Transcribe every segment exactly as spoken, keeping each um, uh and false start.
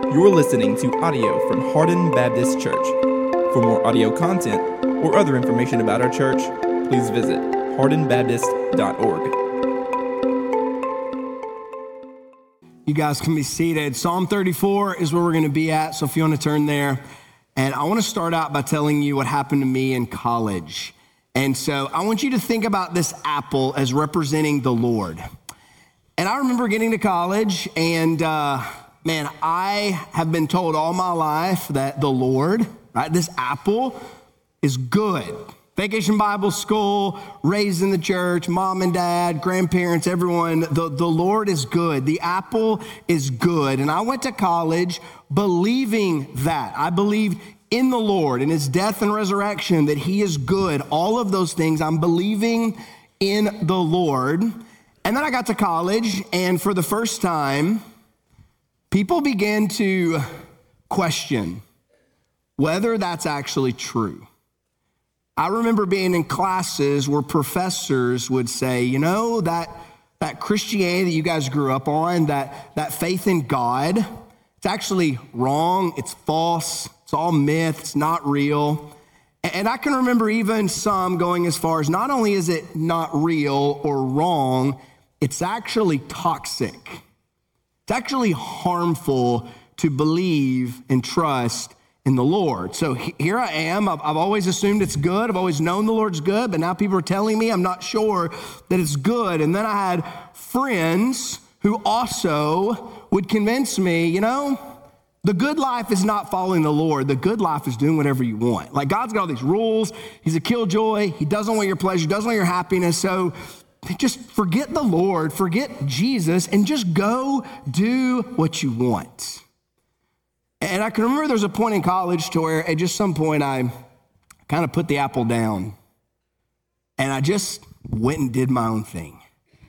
You're listening to audio from Hardin Baptist Church. For more audio content or other information about our church, please visit hardin baptist dot org. You guys can be seated. Psalm thirty-four is where we're going to be at, so if you want to turn there. And I want to start out by telling you what happened to me in college. And so I want you to think about this apple as representing the Lord. And I remember getting to college, and uh, man, I have been told all my life that the Lord, right, this apple is good. Vacation Bible School, raised in the church, mom and dad, grandparents, everyone, the, the Lord is good. The apple is good. And I went to college believing that. I believed in the Lord, in his death and resurrection, that he is good. All of those things, I'm believing in the Lord. And then I got to college, and for the first time, people began to question whether that's actually true. I remember being in classes where professors would say, you know, that, that Christianity that you guys grew up on, that, that faith in God, it's actually wrong, it's false, it's all myth, it's not real. And I can remember even some going as far as not only is it not real or wrong, it's actually toxic. It's actually harmful to believe and trust in the Lord. So here I am. I've, I've always assumed it's good. I've always known the Lord's good, but now people are telling me I'm not sure that it's good. And then I had friends who also would convince me, you know, the good life is not following the Lord. The good life is doing whatever you want. Like, God's got all these rules. He's a killjoy. He doesn't want your pleasure. He doesn't want your happiness. So just forget the Lord, forget Jesus, and just go do what you want. And I can remember there was a point in college to where at just some point I kind of put the apple down and I just went and did my own thing.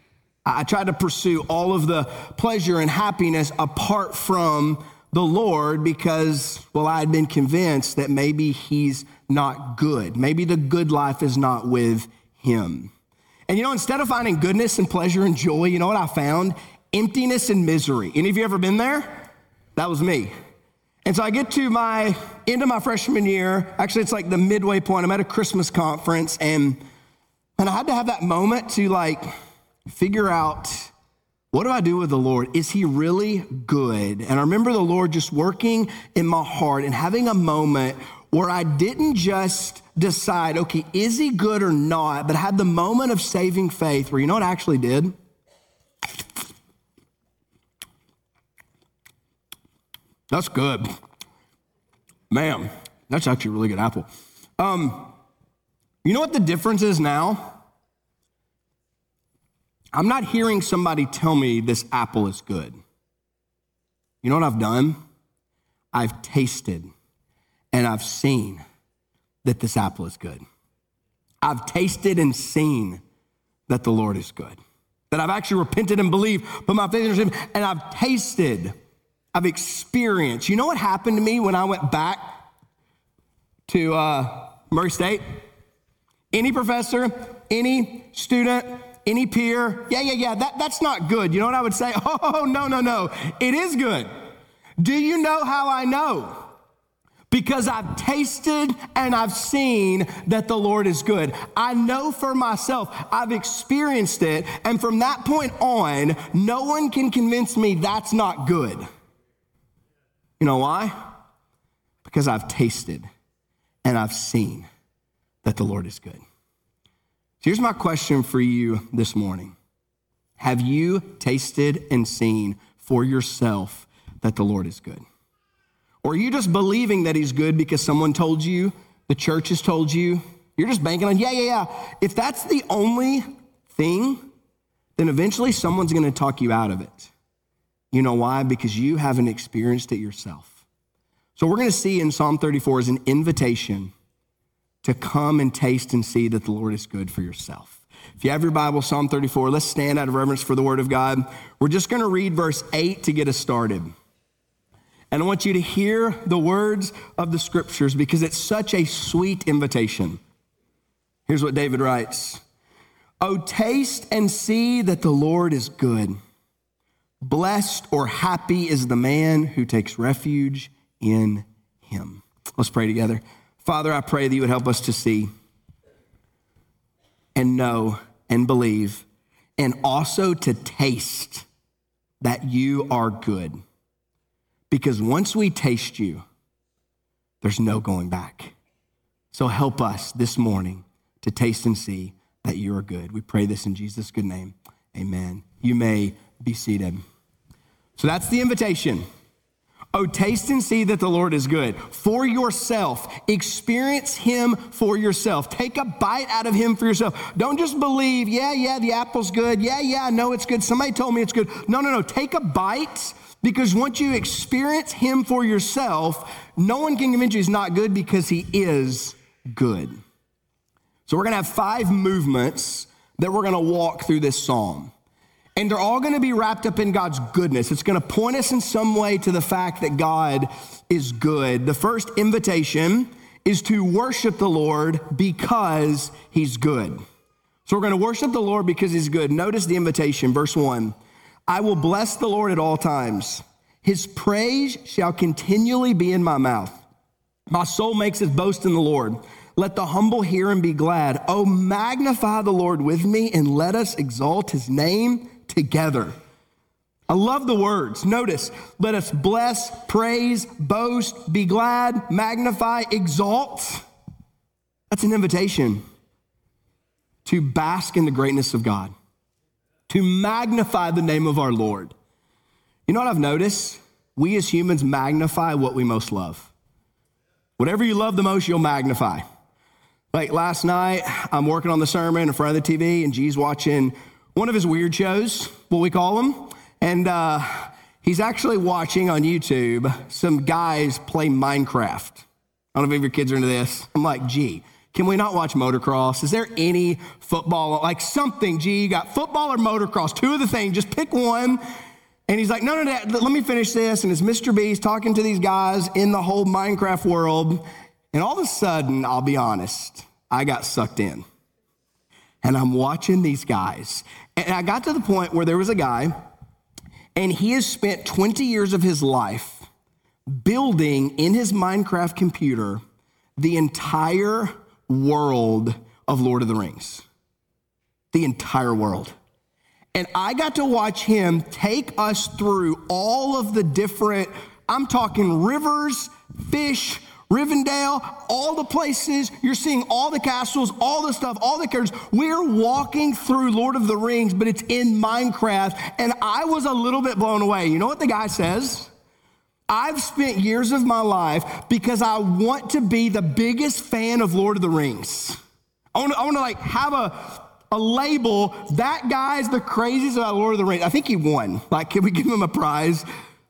I tried to pursue all of the pleasure and happiness apart from the Lord because, well, I had been convinced that maybe he's not good. Maybe the good life is not with him. And you know, instead of finding goodness and pleasure and joy, you know what I found? Emptiness and misery. Any of you ever been there? That was me. And so I get to my end of my freshman year. Actually, it's like the midway point. I'm at a Christmas conference, and, and I had to have that moment to like figure out, what do I do with the Lord? Is he really good? And I remember the Lord just working in my heart and having a moment where I didn't just decide, okay, is he good or not, but I had the moment of saving faith where, you know what I actually did? That's good. Man, that's actually a really good apple. Um, you know what the difference is now? I'm not hearing somebody tell me this apple is good. You know what I've done? I've tasted and I've seen that this apple is good. I've tasted and seen that the Lord is good. That I've actually repented and believed, put my faith in him, and I've tasted, I've experienced. You know what happened to me when I went back to uh, Murray State? Any professor, any student, any peer, yeah, yeah, yeah, that, that's not good. You know what I would say? Oh, no, no, no, it is good. Do you know how I know? Because I've tasted and I've seen that the Lord is good. I know for myself, I've experienced it, and from that point on, no one can convince me that's not good. You know why? Because I've tasted and I've seen that the Lord is good. So here's my question for you this morning. Have you tasted and seen for yourself that the Lord is good? Or are you just believing that he's good because someone told you, the church has told you? You're just banking on, yeah, yeah, yeah. If that's the only thing, then eventually someone's going to talk you out of it. You know why? Because you haven't experienced it yourself. So we're going to see in Psalm thirty-four is an invitation to come and taste and see that the Lord is good for yourself. If you have your Bible, Psalm thirty-four, let's stand out of reverence for the word of God. We're just going to read verse eight to get us started. And I want you to hear the words of the scriptures because it's such a sweet invitation. Here's what David writes. Oh, taste and see that the Lord is good. Blessed or happy is the man who takes refuge in him. Let's pray together. Father, I pray that you would help us to see and know and believe, and also to taste that you are good. Because once we taste you, there's no going back. So help us this morning to taste and see that you are good. We pray this in Jesus' good name. Amen. You may be seated. So that's the invitation. Oh, taste and see that the Lord is good. For yourself, experience him for yourself. Take a bite out of him for yourself. Don't just believe, yeah, yeah, the apple's good. Yeah, yeah, I know it's good. Somebody told me it's good. No, no, no. Take a bite, because once you experience him for yourself, no one can convince you he's not good, because he is good. So we're going to have five movements that we're going to walk through this psalm. And they're all going to be wrapped up in God's goodness. It's going to point us in some way to the fact that God is good. The first invitation is to worship the Lord because he's good. So we're going to worship the Lord because he's good. Notice the invitation, verse one. I will bless the Lord at all times. His praise shall continually be in my mouth. My soul makes its boast in the Lord. Let the humble hear and be glad. Oh, magnify the Lord with me, and let us exalt his name together. I love the words. Notice, let us bless, praise, boast, be glad, magnify, exalt. That's an invitation to bask in the greatness of God, to magnify the name of our Lord. You know what I've noticed? We as humans magnify what we most love. Whatever you love the most, you'll magnify. Like last night, I'm working on the sermon in front of the T V, and G's watching one of his weird shows, what we call them. And uh, he's actually watching on YouTube some guys play Minecraft. I don't know if your kids are into this. I'm like, G, can we not watch motocross? Is there any football, like something, G, you got football or motocross, two of the things, just pick one. And he's like, no, no, no, let me finish this. And it's Mister Beast talking to these guys in the whole Minecraft world. And all of a sudden, I'll be honest, I got sucked in. And I'm watching these guys. And I got to the point where there was a guy, and he has spent twenty years of his life building in his Minecraft computer the entire world of Lord of the Rings. The entire world. And I got to watch him take us through all of the different, I'm talking rivers, fish, Rivendell, all the places, you're seeing all the castles, all the stuff, all the characters. We're walking through Lord of the Rings, but it's in Minecraft, and I was a little bit blown away. You know what the guy says? I've spent years of my life because I want to be the biggest fan of Lord of the Rings. I want to, I want to like have a, a label, that guy's the craziest about Lord of the Rings. I think he won. Like, can we give him a prize?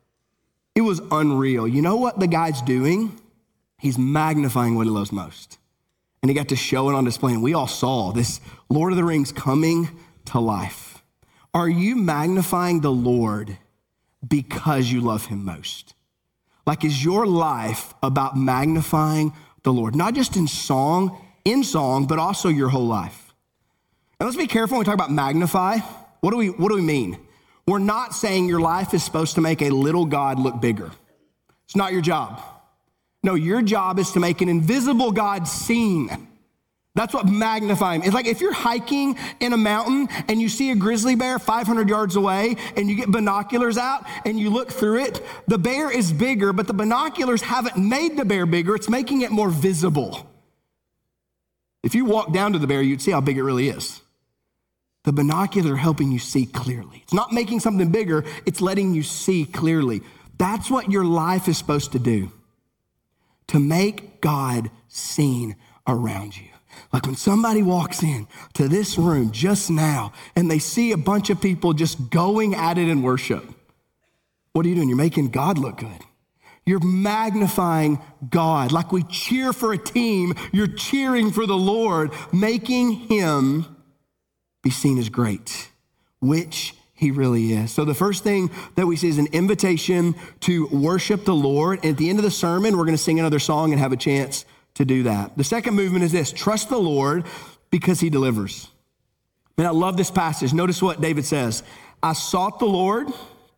It was unreal. You know what the guy's doing? He's magnifying what he loves most. And he got to show it on display. And we all saw this Lord of the Rings coming to life. Are you magnifying the Lord because you love him most? Like, is your life about magnifying the Lord? Not just in song, in song, but also your whole life. And let's be careful when we talk about magnify. What do we, what do we mean? We're not saying your life is supposed to make a little God look bigger. It's not your job. No, your job is to make an invisible God seen. That's what magnifying. It's like if you're hiking in a mountain and you see a grizzly bear five hundred yards away and you get binoculars out and you look through it, the bear is bigger, but the binoculars haven't made the bear bigger. It's making it more visible. If you walk down to the bear, you'd see how big it really is. The binoculars are helping you see clearly. It's not making something bigger. It's letting you see clearly. That's what your life is supposed to do. To make God seen around you. Like when somebody walks in to this room just now and they see a bunch of people just going at it in worship. What are you doing? You're making God look good. You're magnifying God. Like we cheer for a team, you're cheering for the Lord, making him be seen as great, which he really is. So the first thing that we see is an invitation to worship the Lord. And at the end of the sermon, we're going to sing another song and have a chance to do that. The second movement is this: trust the Lord because he delivers. And I love this passage. Notice what David says. I sought the Lord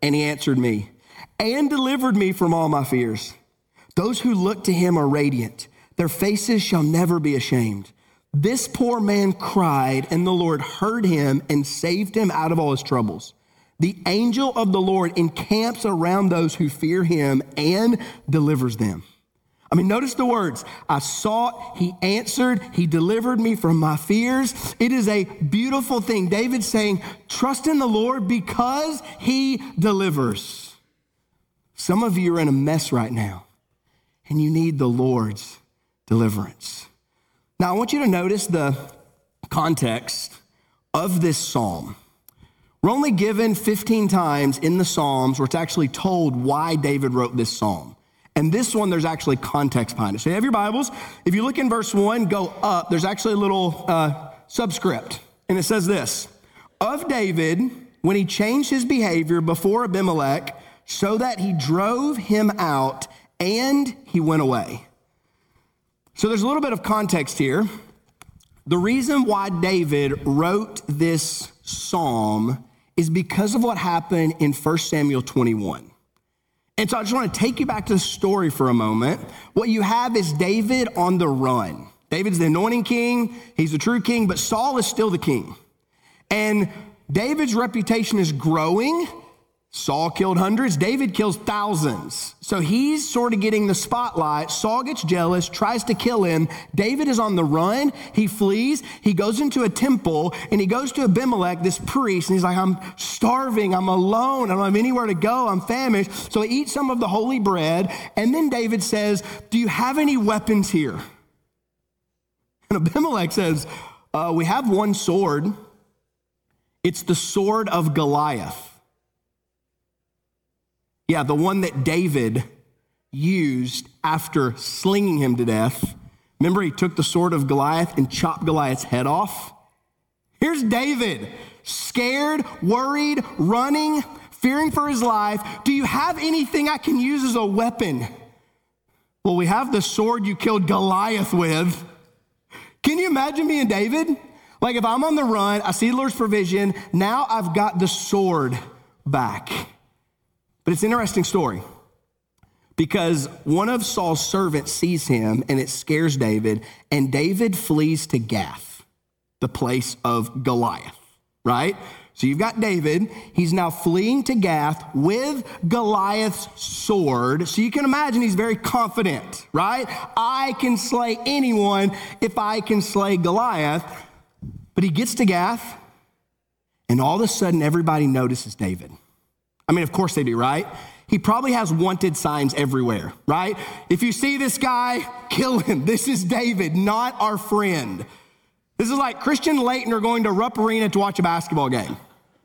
and he answered me and delivered me from all my fears. Those who look to him are radiant. Their faces shall never be ashamed. This poor man cried, and the Lord heard him and saved him out of all his troubles. The angel of the Lord encamps around those who fear him and delivers them. I mean, notice the words. I sought, he answered, he delivered me from my fears. It is a beautiful thing. David's saying, trust in the Lord because he delivers. Some of you are in a mess right now, and you need the Lord's deliverance. Now, I want you to notice the context of this psalm. We're only given fifteen times in the Psalms where it's actually told why David wrote this psalm. And this one, there's actually context behind it. So you have your Bibles. If you look in verse one, go up, there's actually a little uh, subscript. And it says this, of David, when he changed his behavior before Abimelech, so that he drove him out and he went away. So there's a little bit of context here. The reason why David wrote this psalm is because of what happened in First Samuel twenty-one. And so I just want to take you back to the story for a moment. What you have is David on the run. David's the anointing king. He's the true king, but Saul is still the king. And David's reputation is growing. Saul killed hundreds. David kills thousands. So he's sort of getting the spotlight. Saul gets jealous, tries to kill him. David is on the run. He flees. He goes into a temple and he goes to Abimelech, this priest, and he's like, I'm starving. I'm alone. I don't have anywhere to go. I'm famished. So he eats some of the holy bread. And then David says, do you have any weapons here? And Abimelech says, uh, we have one sword. It's the sword of Goliath. Yeah, the one that David used after slinging him to death. Remember, he took the sword of Goliath and chopped Goliath's head off? Here's David, scared, worried, running, fearing for his life. Do you have anything I can use as a weapon? Well, we have the sword you killed Goliath with. Can you imagine being David? Like if I'm on the run, I see the Lord's provision, now I've got the sword back. But it's an interesting story because one of Saul's servants sees him and it scares David, and David flees to Gath, the place of Goliath, right? So you've got David, he's now fleeing to Gath with Goliath's sword. So you can imagine he's very confident, right? I can slay anyone if I can slay Goliath. But he gets to Gath and all of a sudden everybody notices David. I mean, of course they do, right? He probably has wanted signs everywhere, right? If you see this guy, kill him. This is David, not our friend. This is like Christian Leighton are going to Rupp Arena to watch a basketball game.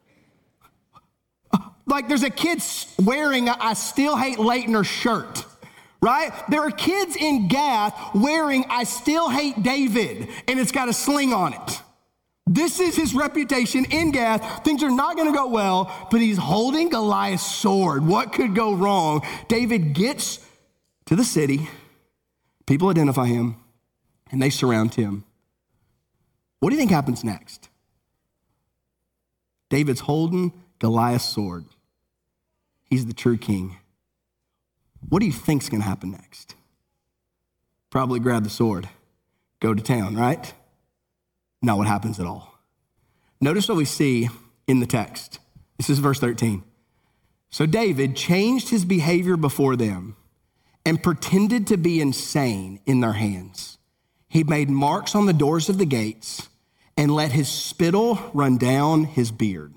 Like there's a kid wearing a I Still Hate Leighton shirt, right? There are kids in Gath wearing I Still Hate David, and it's got a sling on it. This is his reputation in Gath. Things are not going to go well, but he's holding Goliath's sword. What could go wrong? David gets to the city. People identify him, and they surround him. What do you think happens next? David's holding Goliath's sword. He's the true king. What do you think's going to happen next? Probably grab the sword, go to town, right? Not what happens at all. Notice what we see in the text. This is verse thirteen. So David changed his behavior before them and pretended to be insane in their hands. He made marks on the doors of the gates and let his spittle run down his beard.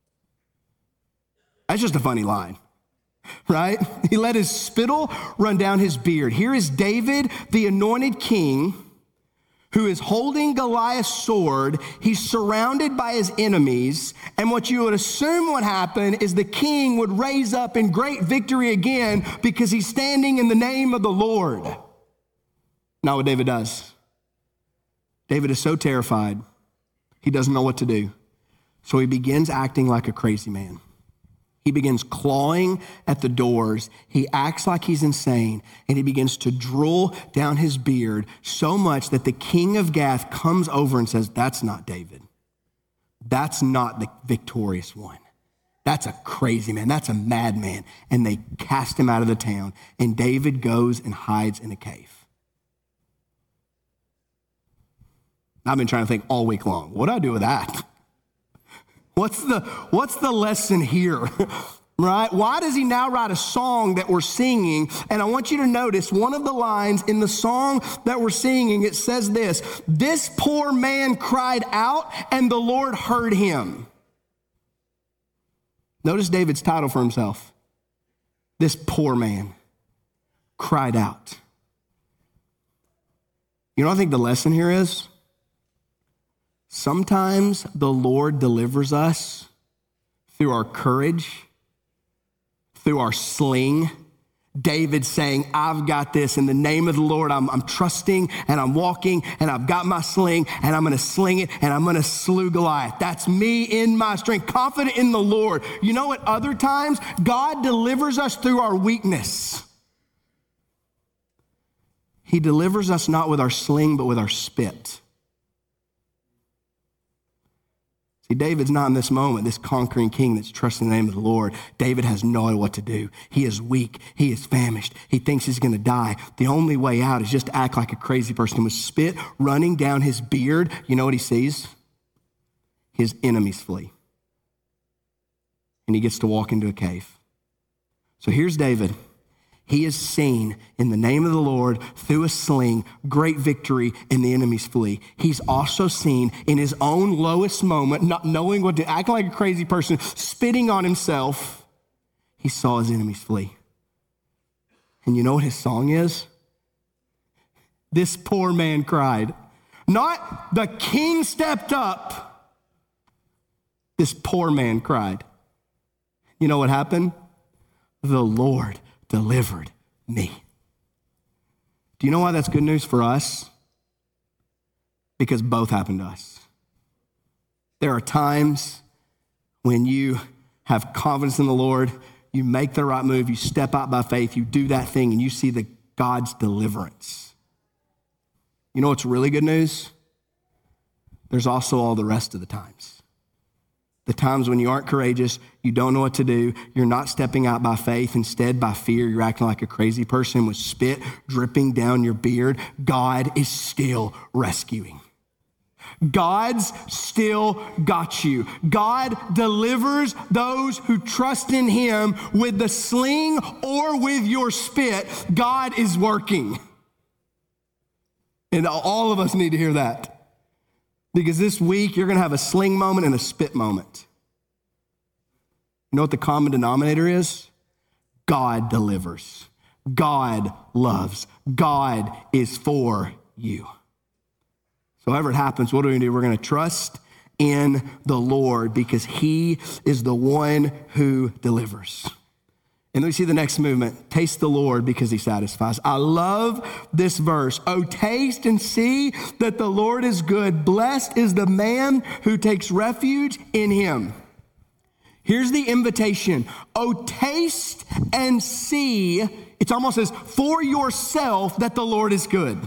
That's just a funny line, right? He let his spittle run down his beard. Here is David, the anointed king, who is holding Goliath's sword. He's surrounded by his enemies. And what you would assume would happen is the king would raise up in great victory again because he's standing in the name of the Lord. Not what David does. David is so terrified, he doesn't know what to do. So he begins acting like a crazy man. He begins clawing at the doors. He acts like he's insane, and he begins to drool down his beard so much that the king of Gath comes over and says, that's not David. That's not the victorious one. That's a crazy man. That's a madman. And they cast him out of the town. And David goes and hides in a cave. I've been trying to think all week long. What do I do with that? What's the, what's the lesson here? Right? Why does he now write a song that we're singing? And I want you to notice one of the lines in the song that we're singing. It says this: this poor man cried out and the Lord heard him. Notice David's title for himself. This poor man cried out. You know what I think the lesson here is? Sometimes the Lord delivers us through our courage, through our sling. David saying, I've got this in the name of the Lord. I'm, I'm trusting and I'm walking and I've got my sling and I'm going to sling it and I'm going to slew Goliath. That's me in my strength, confident in the Lord. You know what? Other times, God delivers us through our weakness. He delivers us not with our sling, but with our spit. See, David's not in this moment, this conquering king that's trusting the name of the Lord. David has no idea what to do. He is weak. He is famished. He thinks he's going to die. The only way out is just to act like a crazy person with spit running down his beard. You know what he sees? His enemies flee. And he gets to walk into a cave. So here's David. He is seen in the name of the Lord through a sling, great victory, and the enemies flee. He's also seen in his own lowest moment, not knowing what to, acting like a crazy person, spitting on himself. He saw his enemies flee. And you know what his song is? This poor man cried. Not the king stepped up. This poor man cried. You know what happened? The Lord delivered me. Do you know why that's good news for us? Because both happened to us. There are times when you have confidence in the Lord, you make the right move, you step out by faith, you do that thing, and you see the God's deliverance. You know what's really good news? There's also all the rest of the times. The times when you aren't courageous, you don't know what to do, you're not stepping out by faith, instead by fear, you're acting like a crazy person with spit dripping down your beard. God is still rescuing. God's still got you. God delivers those who trust in him with the sling or with your spit. God is working. And all of us need to hear that. Because this week, you're going to have a sling moment and a spit moment. You know what the common denominator is? God delivers. God loves. God is for you. So however it happens, what are we going to do? We're going to trust in the Lord because he is the one who delivers. And then we see the next movement. Taste the Lord because he satisfies. I love this verse. Oh, taste and see that the Lord is good. Blessed is the man who takes refuge in him. Here's the invitation. Oh, taste and see. It's almost as for yourself that the Lord is good.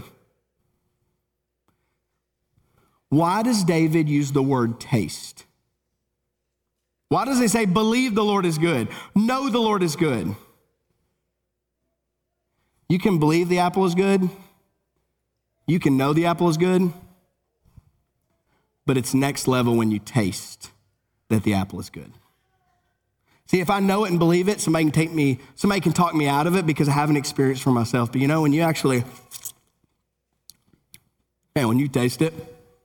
Why does David use the word taste? Why does he say, believe the Lord is good? Know the Lord is good. You can believe the apple is good. You can know the apple is good. But it's next level when you taste that the apple is good. See, if I know it and believe it, somebody can take me, somebody can talk me out of it because I haven't experienced for myself. But you know, when you actually, man, when you taste it,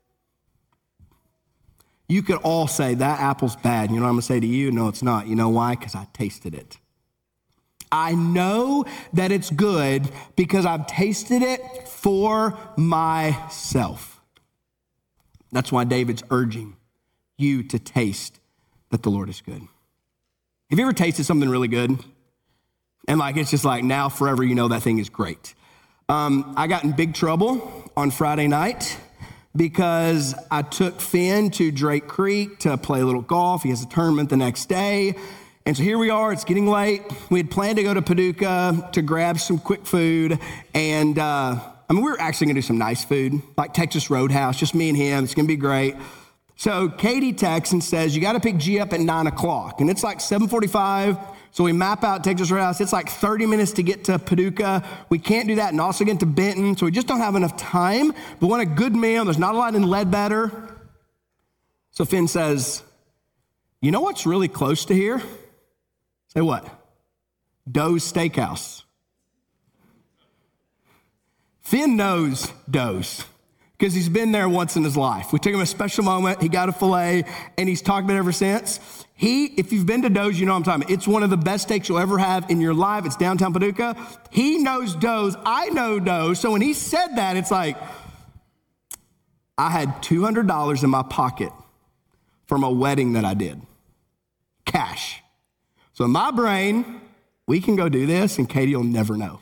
you could all say that apple's bad. You know what I'm gonna say to you? No, it's not. You know why? Because I tasted it. I know that it's good because I've tasted it for myself. That's why David's urging you to taste that the Lord is good. Have you ever tasted something really good? And like, it's just like now forever, you know that thing is great. Um, I got in big trouble on Friday night because I took Finn to Drake Creek to play a little golf. He has a tournament the next day. And so here we are, it's getting late. We had planned to go to Paducah to grab some quick food. And uh, I mean, we were actually gonna do some nice food, like Texas Roadhouse, just me and him, it's gonna be great. So Katie texts and says, you got to pick G up at nine o'clock. And it's like seven forty-five. So we map out Texas Roadhouse. It's like thirty minutes to get to Paducah. We can't do that and also get to Benton. So we just don't have enough time. We want a good meal. There's not a lot in Ledbetter. So Finn says, you know what's really close to here? Say what? Doe's Steakhouse. Finn knows Doe's because he's been there once in his life. We took him a special moment. He got a filet, and he's talked about it ever since. He, if you've been to Doe's, you know what I'm talking about. It's one of the best steaks you'll ever have in your life. It's downtown Paducah. He knows Doe's. I know Doe's. So when he said that, it's like, I had two hundred dollars in my pocket from a wedding that I did. Cash. So in my brain, we can go do this, and Katie will never know.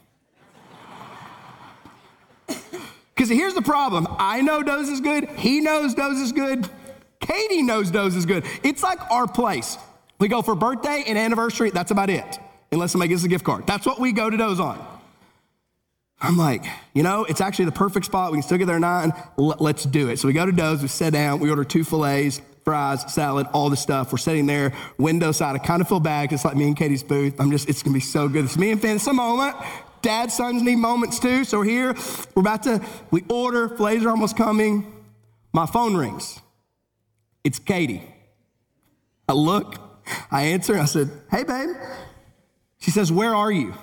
Because here's the problem. I know Doe's is good. He knows Doe's is good. Katie knows Doe's is good. It's like our place. We go for birthday and anniversary. That's about it. Unless somebody gives us a gift card. That's what we go to Doe's on. I'm like, you know, it's actually the perfect spot. We can still get there at nine. L- let's do it. So we go to Doe's. We sit down. We order two fillets, fries, salad, all the stuff. We're sitting there, window side. I kind of feel bad. It's like me and Katie's booth. I'm just, it's going to be so good. It's me and Finn. It's a moment. Dad, sons need moments too. So we're here. We're about to, we order. Fillets are almost coming. My phone rings. It's Katie. I look, I answer, I said, hey, babe. She says, where are you?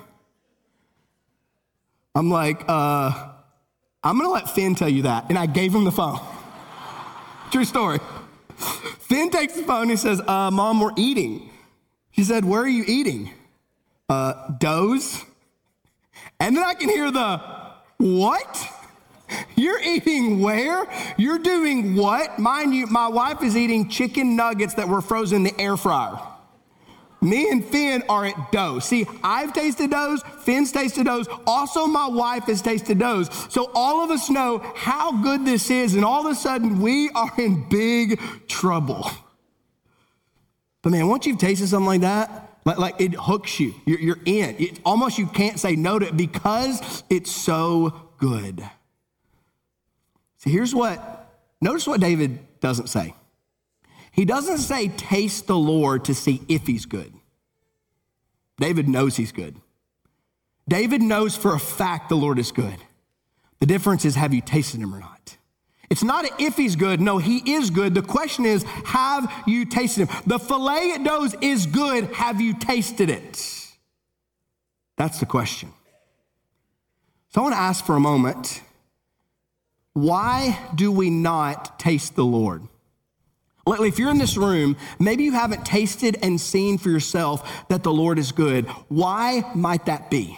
I'm like, uh, I'm gonna let Finn tell you that. And I gave him the phone. True story. Finn takes the phone, he says, uh, Mom, we're eating. She said, where are you eating? Uh, Doe's. And then I can hear the, what? You're eating where? You're doing what? Mind you, my wife is eating chicken nuggets that were frozen in the air fryer. Me and Finn are at Doe's. See, I've tasted Doe's, Finn's tasted Doe's, also my wife has tasted Doe's. So all of us know how good this is, and all of a sudden we are in big trouble. But man, once you've tasted something like that, like, like it hooks you, you're, you're in. It, almost you can't say no to it because it's so good. So here's what, notice what David doesn't say. He doesn't say taste the Lord to see if he's good. David knows he's good. David knows for a fact the Lord is good. The difference is, have you tasted him or not? It's not if he's good. No, he is good. The question is, have you tasted him? The filet at Doe's is good. Have you tasted it? That's the question. So I want to ask for a moment, why do we not taste the Lord? Lately, if you're in this room, maybe you haven't tasted and seen for yourself that the Lord is good. Why might that be?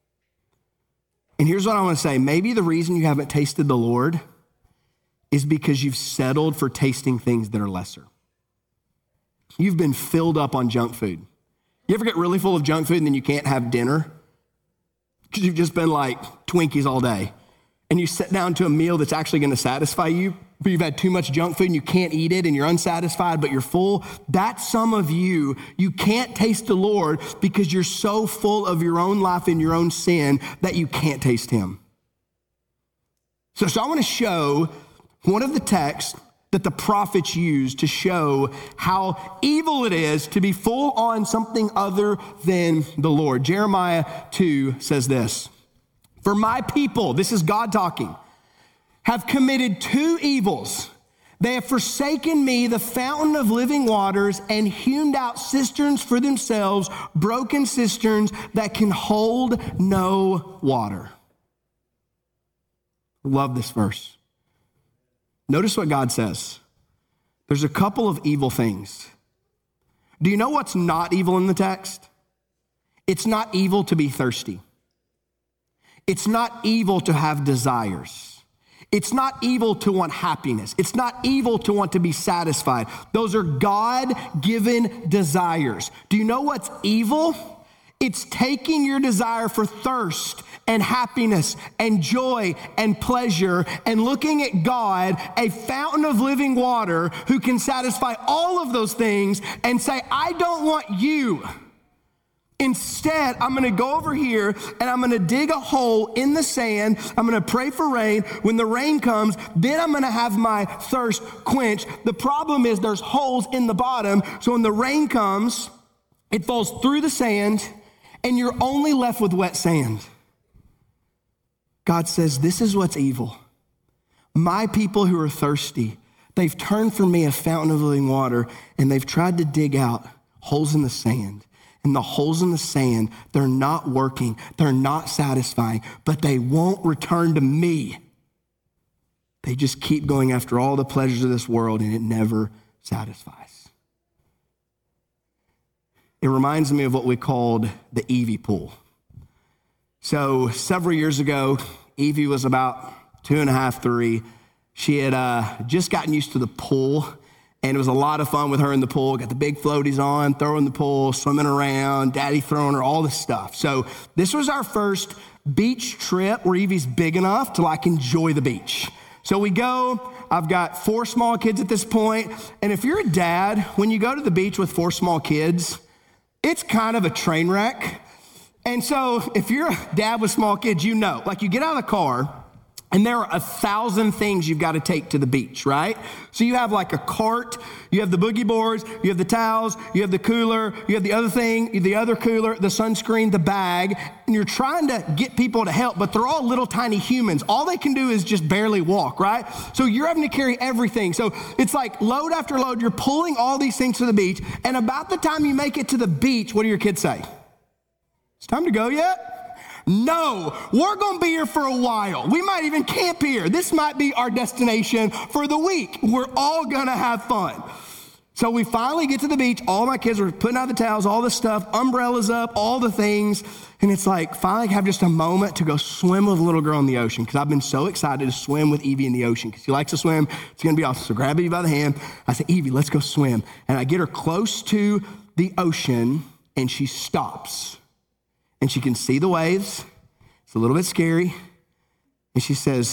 And here's what I want to say. Maybe the reason you haven't tasted the Lord is because you've settled for tasting things that are lesser. You've been filled up on junk food. You ever get really full of junk food and then you can't have dinner? Because you've just been like Twinkies all day. And you sit down to a meal that's actually going to satisfy you, but you've had too much junk food and you can't eat it and you're unsatisfied, but you're full. That's some of you. You can't taste the Lord because you're so full of your own life and your own sin that you can't taste him. So, so I want to show one of the texts that the prophets used to show how evil it is to be full on something other than the Lord. Jeremiah two says this. For my people, this is God talking, have committed two evils. They have forsaken me, the fountain of living waters, and hewn out cisterns for themselves, broken cisterns that can hold no water. Love this verse. Notice what God says. There's a couple of evil things. Do you know what's not evil in the text? It's not evil to be thirsty. It's not evil to have desires. It's not evil to want happiness. It's not evil to want to be satisfied. Those are God-given desires. Do you know what's evil? It's taking your desire for thirst and happiness and joy and pleasure and looking at God, a fountain of living water who can satisfy all of those things, and say, I don't want you. Instead, I'm gonna go over here and I'm gonna dig a hole in the sand. I'm gonna pray for rain. When the rain comes, then I'm gonna have my thirst quenched. The problem is there's holes in the bottom, so when the rain comes, it falls through the sand and you're only left with wet sand. God says, this is what's evil. My people who are thirsty, they've turned from me a fountain of living water, and they've tried to dig out holes in the sand. And the holes in the sand, they're not working, they're not satisfying, but they won't return to me. They just keep going after all the pleasures of this world, and it never satisfies. It reminds me of what we called the Evie pool. So several years ago, Evie was about two and a half, three. She had uh, just gotten used to the pool, and it was a lot of fun with her in the pool. Got the big floaties on, throwing the pool, swimming around, daddy throwing her, all this stuff. So this was our first beach trip where Evie's big enough to like enjoy the beach. So we go, I've got four small kids at this point, and if you're a dad, when you go to the beach with four small kids, it's kind of a train wreck. And so if you're a dad with small kids, you know, like you get out of the car and there are a thousand things you've got to take to the beach, right? So you have like a cart, you have the boogie boards, you have the towels, you have the cooler, you have the other thing, the other cooler, the sunscreen, the bag, and you're trying to get people to help, but they're all little tiny humans. All they can do is just barely walk, right? So you're having to carry everything. So it's like load after load, you're pulling all these things to the beach, and about the time you make it to the beach, what do your kids say? It's time to go yet? No, we're gonna be here for a while. We might even camp here. This might be our destination for the week. We're all gonna have fun. So we finally get to the beach. All my kids are putting out the towels, all the stuff, umbrellas up, all the things. And it's like, finally have just a moment to go swim with a little girl in the ocean, because I've been so excited to swim with Evie in the ocean, because she likes to swim. It's gonna be awesome. So grab Evie by the hand. I say, Evie, let's go swim. And I get her close to the ocean, and she stops. And she can see the waves. It's a little bit scary. And she says,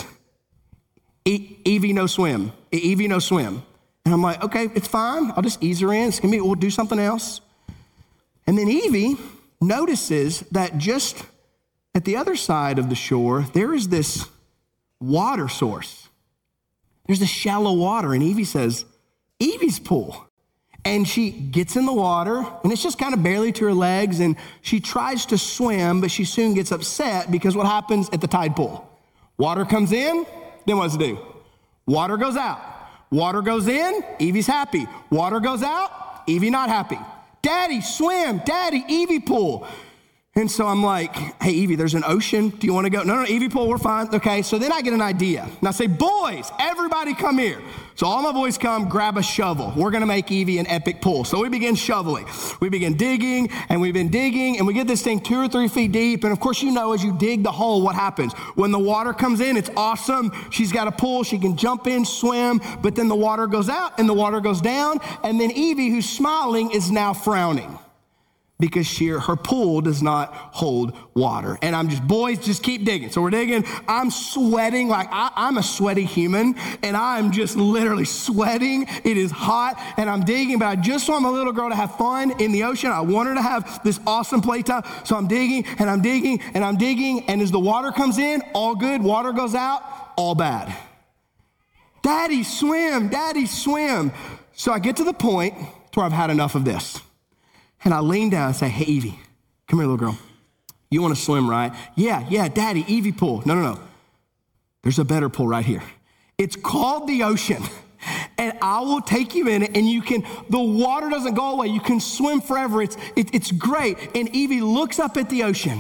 e- Evie, no swim. E- Evie, no swim. And I'm like, okay, it's fine. I'll just ease her in. It's gonna be, we'll do something else. And then Evie notices that just at the other side of the shore, there is this water source. There's this shallow water. And Evie says, Evie's pool. And she gets in the water, and it's just kind of barely to her legs, and she tries to swim, but she soon gets upset because what happens at the tide pool? Water comes in, then what does it do? Water goes out. Water goes in, Evie's happy. Water goes out, Evie not happy. Daddy, swim. Daddy, Evie pool. And so I'm like, hey, Evie, there's an ocean. Do you want to go? No, no, Evie pool, we're fine. Okay, so then I get an idea. And I say, boys, everybody come here. So all my boys come, grab a shovel. We're going to make Evie an epic pool. So we begin shoveling. We begin digging, and we've been digging, and we get this thing two or three feet deep. And of course, you know, as you dig the hole, what happens? When the water comes in, it's awesome. She's got a pool. She can jump in, swim, but then the water goes out, and the water goes down. And then Evie, who's smiling, is now frowning, because she, her pool does not hold water. And I'm just, boys, just keep digging. So we're digging. I'm sweating like I, I'm a sweaty human, and I'm just literally sweating. It is hot, and I'm digging, but I just want my little girl to have fun in the ocean. I want her to have this awesome playtime. So I'm digging, and I'm digging, and I'm digging, and as the water comes in, all good. Water goes out, all bad. Daddy, swim. Daddy, swim. So I get to the point to where I've had enough of this. And I lean down and say, hey, Evie, come here, little girl. You want to swim, right? Yeah, yeah, Daddy, Evie pool. No, no, no. There's a better pool right here. It's called the ocean. And I will take you in it, and you can, the water doesn't go away. You can swim forever. It's, it, it's great. And Evie looks up at the ocean.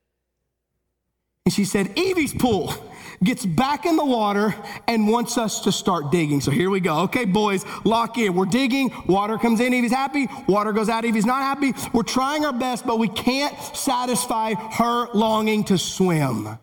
And she said, Evie's pool. Gets back in the water and wants us to start digging. So here we go. Okay, boys, lock in. We're digging. Water comes in. Evie's happy. Water goes out. Evie's not happy. We're trying our best, but we can't satisfy her longing to swim.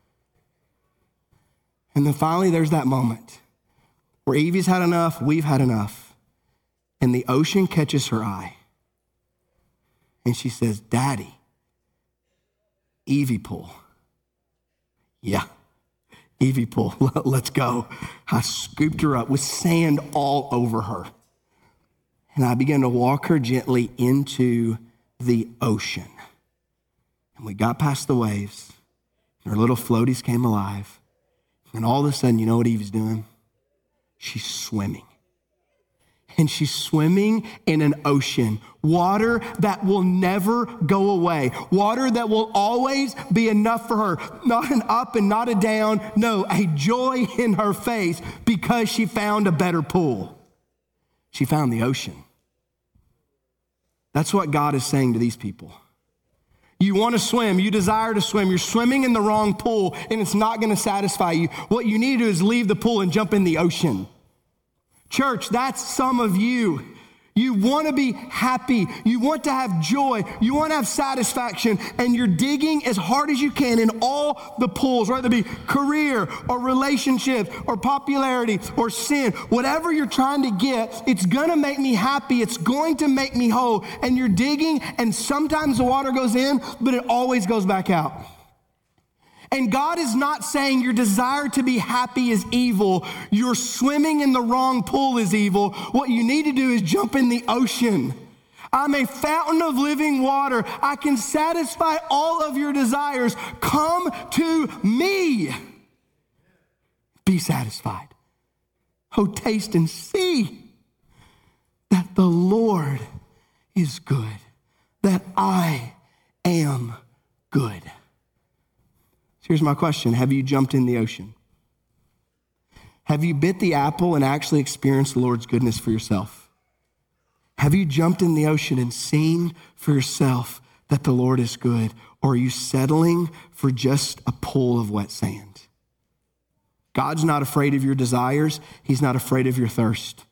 And then finally, there's that moment where Evie's had enough. We've had enough. And the ocean catches her eye. And she says, Daddy, Evie pool. Yeah. Evie pool, let's go. I scooped her up with sand all over her. And I began to walk her gently into the ocean. And we got past the waves, and her little floaties came alive. And all of a sudden, you know what Eve's doing? She's swimming. And she's swimming in an ocean, water that will never go away, water that will always be enough for her, not an up and not a down, no, a joy in her face because she found a better pool. She found the ocean. That's what God is saying to these people. You want to swim, you desire to swim, you're swimming in the wrong pool and it's not going to satisfy you. What you need to do is leave the pool and jump in the ocean. Church, that's some of you. You want to be happy. You want to have joy. You want to have satisfaction. And you're digging as hard as you can in all the pools, whether it be career or relationship or popularity or sin. Whatever you're trying to get, it's going to make me happy. It's going to make me whole. And you're digging, and sometimes the water goes in, but it always goes back out. And God is not saying your desire to be happy is evil. Your swimming in the wrong pool is evil. What you need to do is jump in the ocean. I'm a fountain of living water. I can satisfy all of your desires. Come to me. Be satisfied. Oh, taste and see that the Lord is good, that I am good. Here's my question. Have you jumped in the ocean? Have you bit the apple and actually experienced the Lord's goodness for yourself? Have you jumped in the ocean and seen for yourself that the Lord is good? Or are you settling for just a pool of wet sand? God's not afraid of your desires. He's not afraid of your thirst.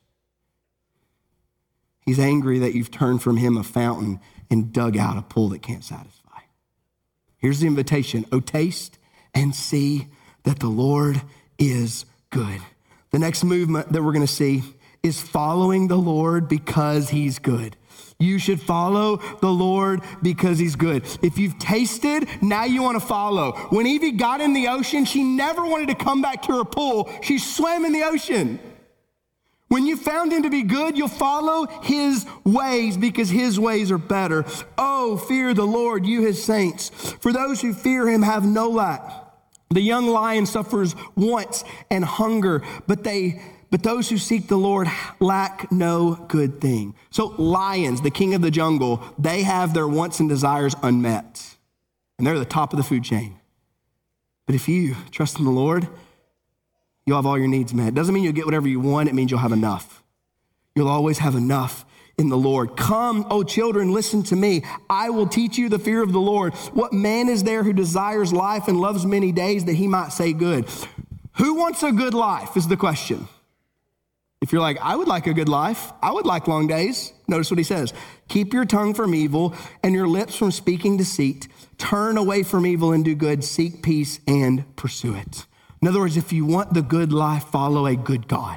He's angry that you've turned from him a fountain and dug out a pool that can't satisfy. Here's the invitation. Oh, taste and see that the Lord is good. The next movement that we're going to see is following the Lord because he's good. You should follow the Lord because he's good. If you've tasted, now you want to follow. When Evie got in the ocean, she never wanted to come back to her pool. She swam in the ocean. When you found him to be good, you'll follow his ways because his ways are better. Oh, fear the Lord, you his saints. For those who fear him have no lack. The young lion suffers want and hunger, but they but those who seek the Lord lack no good thing. So lions, the king of the jungle, they have their wants and desires unmet. And they're the top of the food chain. But if you trust in the Lord, you'll have all your needs met. It doesn't mean you'll get whatever you want. It means you'll have enough. You'll always have enough in the Lord. Come, O children, listen to me. I will teach you the fear of the Lord. What man is there who desires life and loves many days that he might say good? Who wants a good life is the question. If you're like, I would like a good life. I would like long days. Notice what he says. Keep your tongue from evil and your lips from speaking deceit. Turn away from evil and do good. Seek peace and pursue it. In other words, if you want the good life, follow a good God.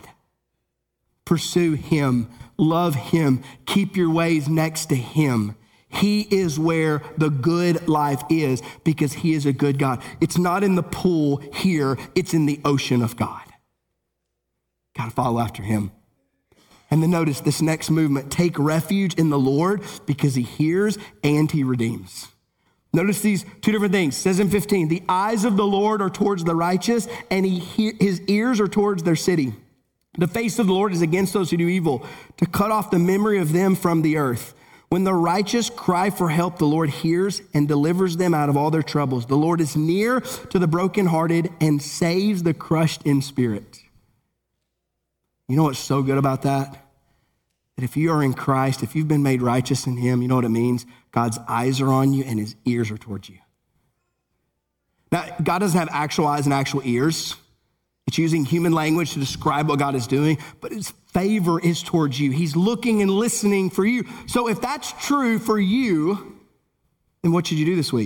Pursue him, love him, keep your ways next to him. He is where the good life is because he is a good God. It's not in the pool here, it's in the ocean of God. Got to follow after him. And then notice this next movement, take refuge in the Lord because he hears and he redeems. Notice these two different things. It says in fifteen, the eyes of the Lord are towards the righteous and he hear, his ears are towards their city. The face of the Lord is against those who do evil, to cut off the memory of them from the earth. When the righteous cry for help, the Lord hears and delivers them out of all their troubles. The Lord is near to the brokenhearted and saves the crushed in spirit. You know what's so good about that? That if you are in Christ, if you've been made righteous in him, you know what it means? God's eyes are on you and his ears are towards you. Now, God doesn't have actual eyes and actual ears. It's using human language to describe what God is doing, but his favor is towards you. He's looking and listening for you. So if that's true for you, then what should you do this week?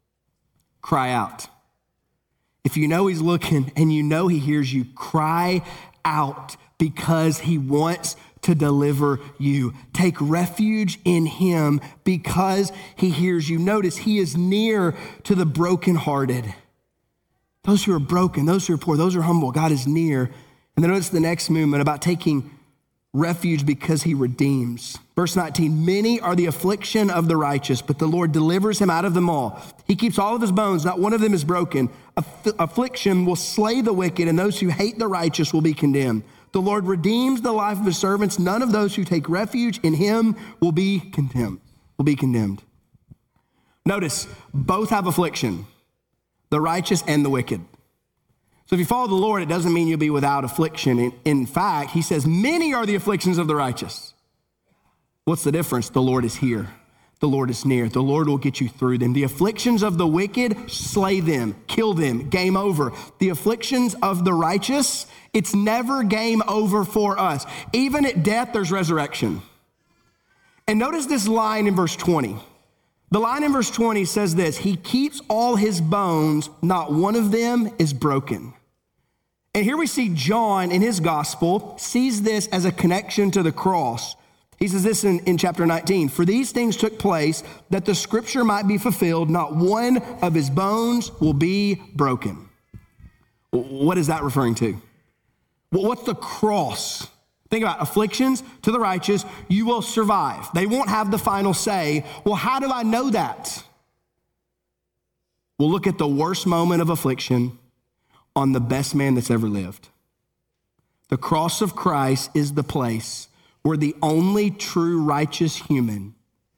Cry out. If you know he's looking and you know he hears you, cry out because he wants to deliver you. Take refuge in him because he hears you. Notice he is near to the brokenhearted. Those who are broken, those who are poor, those who are humble, God is near. And then notice the next movement about taking refuge because he redeems. Verse nineteen, many are the affliction of the righteous, but the Lord delivers him out of them all. He keeps all of his bones, not one of them is broken. Aff- affliction will slay the wicked, and those who hate the righteous will be condemned. The Lord redeems the life of his servants. None of those who take refuge in him will be condemned. Will be condemned. Notice, both have affliction, the righteous and the wicked. So if you follow the Lord, it doesn't mean you'll be without affliction. In, in fact, he says, many are the afflictions of the righteous. What's the difference? The Lord is here. The Lord is near. The Lord will get you through them. The afflictions of the wicked, slay them, kill them, game over. The afflictions of the righteous, it's never game over for us. Even at death, there's resurrection. And notice this line in verse twenty. The line in verse twenty says this, he keeps all his bones, not one of them is broken. And here we see John in his gospel sees this as a connection to the cross. He says this in, in chapter nineteen, for these things took place that the scripture might be fulfilled, not one of his bones will be broken. What is that referring to? Well, what's the cross? Think about afflictions to the righteous, you will survive. They won't have the final say. Well, how do I know that? We'll look at the worst moment of affliction on the best man that's ever lived. The cross of Christ is the place where the only true righteous human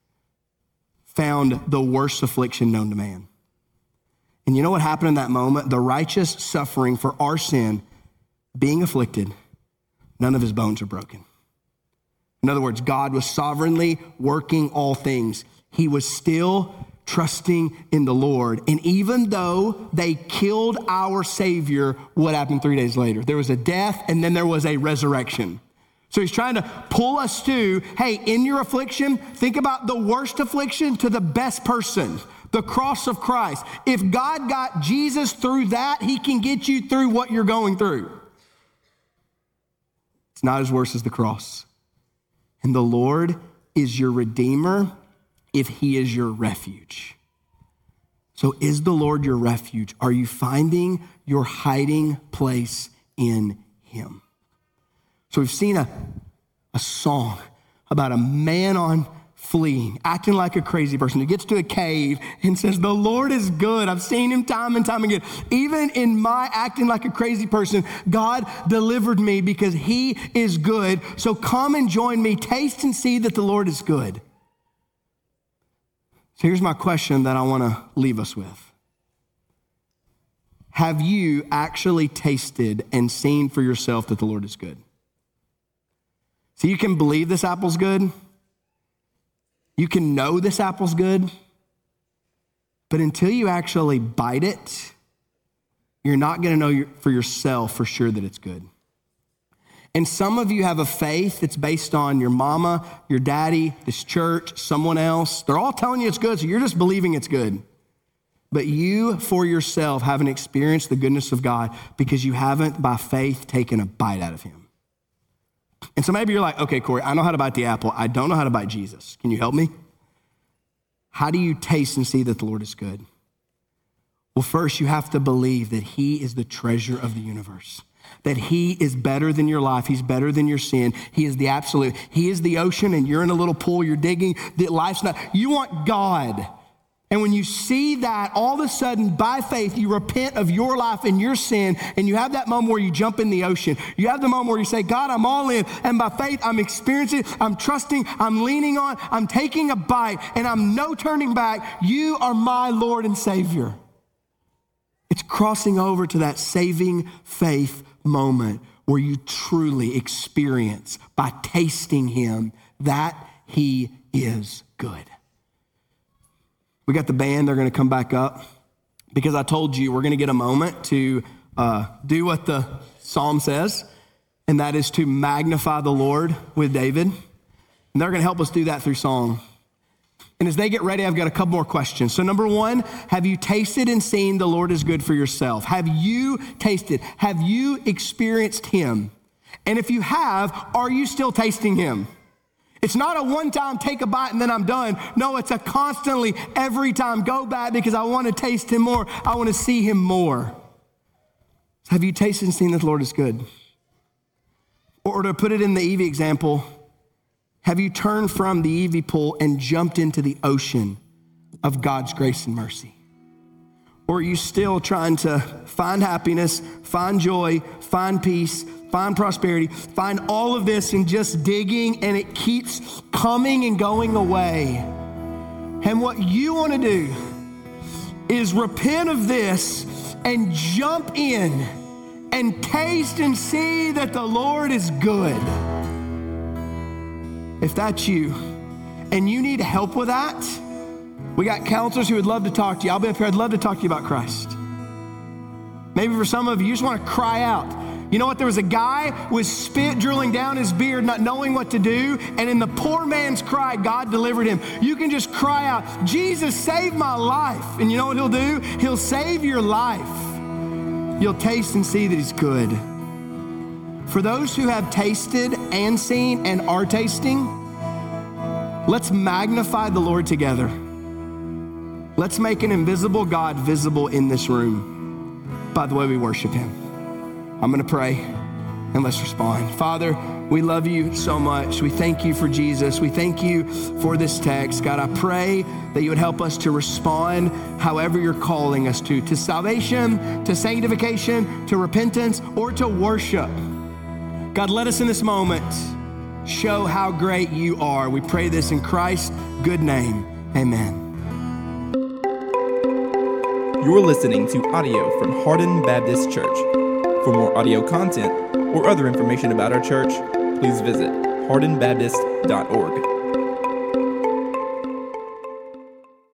found the worst affliction known to man. And you know what happened in that moment? The righteous suffering for our sin, being afflicted, none of his bones are broken. In other words, God was sovereignly working all things. He was still trusting in the Lord. And even though they killed our Savior, what happened three days later? There was a death and then there was a resurrection. So he's trying to pull us to, hey, in your affliction, think about the worst affliction to the best person, the cross of Christ. If God got Jesus through that, he can get you through what you're going through. It's not as worse as the cross. And the Lord is your Redeemer if he is your refuge. So is the Lord your refuge? Are you finding your hiding place in him? So we've seen a, a song about a man on fleeing, acting like a crazy person who gets to a cave and says, the Lord is good. I've seen him time and time again. Even in my acting like a crazy person, God delivered me because he is good. So come and join me. Taste and see that the Lord is good. So here's my question that I want to leave us with. Have you actually tasted and seen for yourself that the Lord is good? So you can believe this apple's good. You can know this apple's good. But until you actually bite it, you're not going to know for yourself for sure that it's good. And some of you have a faith that's based on your mama, your daddy, this church, someone else. They're all telling you it's good, so you're just believing it's good. But you, for yourself, haven't experienced the goodness of God because you haven't, by faith, taken a bite out of him. And so maybe you're like, okay, Corey, I know how to bite the apple. I don't know how to bite Jesus. Can you help me? How do you taste and see that the Lord is good? Well, first, you have to believe that he is the treasure of the universe, that he is better than your life. He's better than your sin. He is the absolute. He is the ocean and you're in a little pool, you're digging. That life's not, you want God. And when you see that, all of a sudden, by faith, you repent of your life and your sin, and you have that moment where you jump in the ocean. You have the moment where you say, God, I'm all in, and by faith, I'm experiencing, I'm trusting, I'm leaning on, I'm taking a bite, and I'm no turning back. You are my Lord and Savior. It's crossing over to that saving faith moment where you truly experience, by tasting him, that he is good. We got the band, they're gonna come back up because I told you we're gonna get a moment to uh, do what the psalm says, and that is to magnify the Lord with David. And they're gonna help us do that through song. And as they get ready, I've got a couple more questions. So number one, have you tasted and seen the Lord is good for yourself? Have you tasted? Have you experienced him? And if you have, are you still tasting him? It's not a one-time take a bite and then I'm done. No, it's a constantly, every time go back because I want to taste him more. I want to see him more. Have you tasted and seen that the Lord is good? Or to put it in the Evie example, Have you turned from the E V pool and jumped into the ocean of God's grace and mercy? Or are you still trying to find happiness, find joy, find peace, find prosperity, find all of this and just digging, and it keeps coming and going away? And what you want to do is repent of this and jump in and taste and see that the Lord is good. If that's you and you need help with that, we got counselors who would love to talk to you. I'll be up here. I'd love to talk to you about Christ. Maybe for some of you, you just want to cry out. You know what? There was a guy with spit drilling down his beard, not knowing what to do. And in the poor man's cry, God delivered him. You can just cry out, Jesus, save my life. And you know what he'll do? He'll save your life. You'll taste and see that he's good. For those who have tasted and seen and are tasting, let's magnify the Lord together. Let's make an invisible God visible in this room by the way we worship him. I'm gonna pray and let's respond. Father, we love you so much. We thank you for Jesus. We thank you for this text. God, I pray that you would help us to respond however you're calling us to, to salvation, to sanctification, to repentance, or to worship. God, let us in this moment show how great you are. We pray this in Christ's good name. Amen. You're listening to audio from Hardin Baptist Church. For more audio content or other information about our church, please visit hardin baptist dot org.